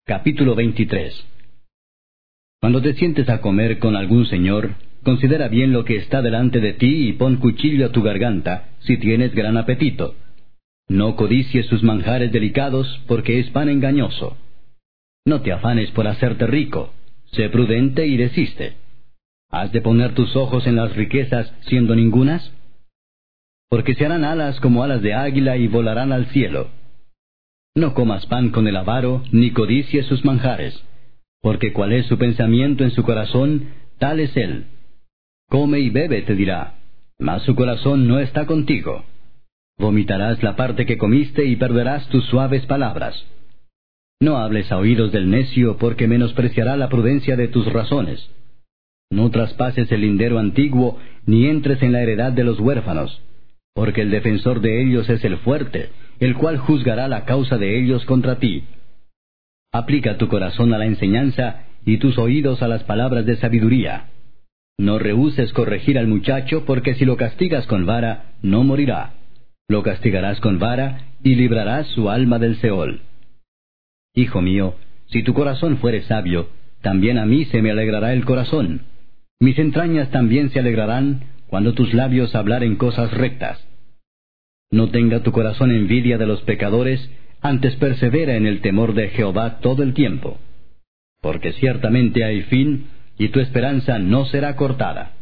Capítulo 23. Cuando te sientes a comer con algún señor, considera bien lo que está delante de ti y pon cuchillo a tu garganta, si tienes gran apetito. No codicies sus manjares delicados, porque es pan engañoso. No te afanes por hacerte rico, sé prudente y desiste. ¿Has de poner tus ojos en las riquezas siendo ningunas? Porque se harán alas como alas de águila y volarán al cielo. No comas pan con el avaro, ni codicies sus manjares, porque cual es su pensamiento en su corazón, tal es él. Come y bebe, te dirá, mas su corazón no está contigo. Vomitarás la parte que comiste y perderás tus suaves palabras. No hables a oídos del necio, porque menospreciará la prudencia de tus razones. No traspases el lindero antiguo, ni entres en la heredad de los huérfanos, porque el defensor de ellos es el fuerte, el cual juzgará la causa de ellos contra ti. Aplica tu corazón a la enseñanza, y tus oídos a las palabras de sabiduría. No rehuses corregir al muchacho, porque si lo castigas con vara, no morirá. Lo castigarás con vara, y librarás su alma del Seol. Hijo mío, si tu corazón fuere sabio, también a mí se me alegrará el corazón. Mis entrañas también se alegrarán, cuando tus labios hablaren cosas rectas. No tenga tu corazón envidia de los pecadores, antes persevera en el temor de Jehová todo el tiempo. Porque ciertamente hay fin, y tu esperanza no será cortada.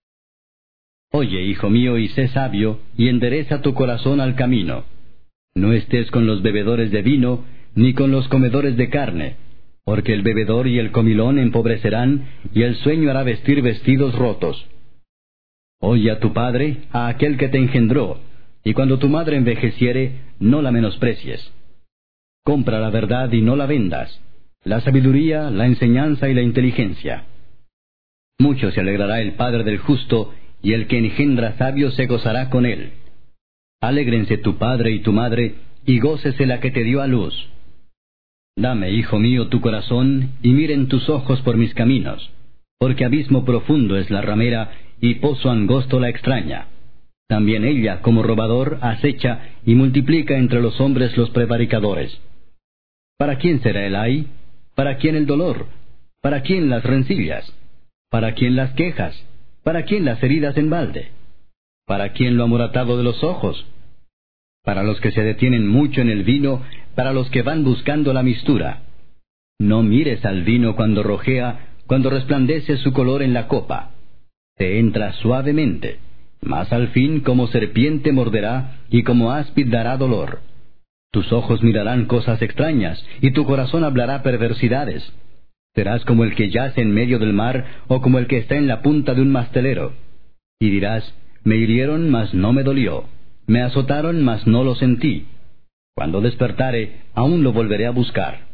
Oye, hijo mío, y sé sabio, y endereza tu corazón al camino. No estés con los bebedores de vino, ni con los comedores de carne, porque el bebedor y el comilón empobrecerán, y el sueño hará vestir vestidos rotos. Oye a tu padre, a aquel que te engendró, y cuando tu madre envejeciere, no la menosprecies. Compra la verdad y no la vendas, la sabiduría, la enseñanza y la inteligencia. Mucho se alegrará el padre del justo, y el que engendra sabios se gozará con él. Alégrense tu padre y tu madre, y gócese la que te dio a luz. Dame, hijo mío, tu corazón, y miren tus ojos por mis caminos, porque abismo profundo es la ramera, y pozo angosto la extraña. También ella, como robador, acecha y multiplica entre los hombres los prevaricadores. ¿Para quién será el ay? ¿Para quién el dolor? ¿Para quién las rencillas? ¿Para quién las quejas? ¿Para quién las heridas en balde? ¿Para quién lo amoratado de los ojos? Para los que se detienen mucho en el vino, para los que van buscando la mistura. No mires al vino cuando rojea, cuando resplandece su color en la copa. Te entra suavemente, mas al fin como serpiente morderá, y como áspid dará dolor. Tus ojos mirarán cosas extrañas, y tu corazón hablará perversidades. Serás como el que yace en medio del mar, o como el que está en la punta de un mastelero. Y dirás, me hirieron, mas no me dolió. Me azotaron, mas no lo sentí. Cuando despertare, aún lo volveré a buscar.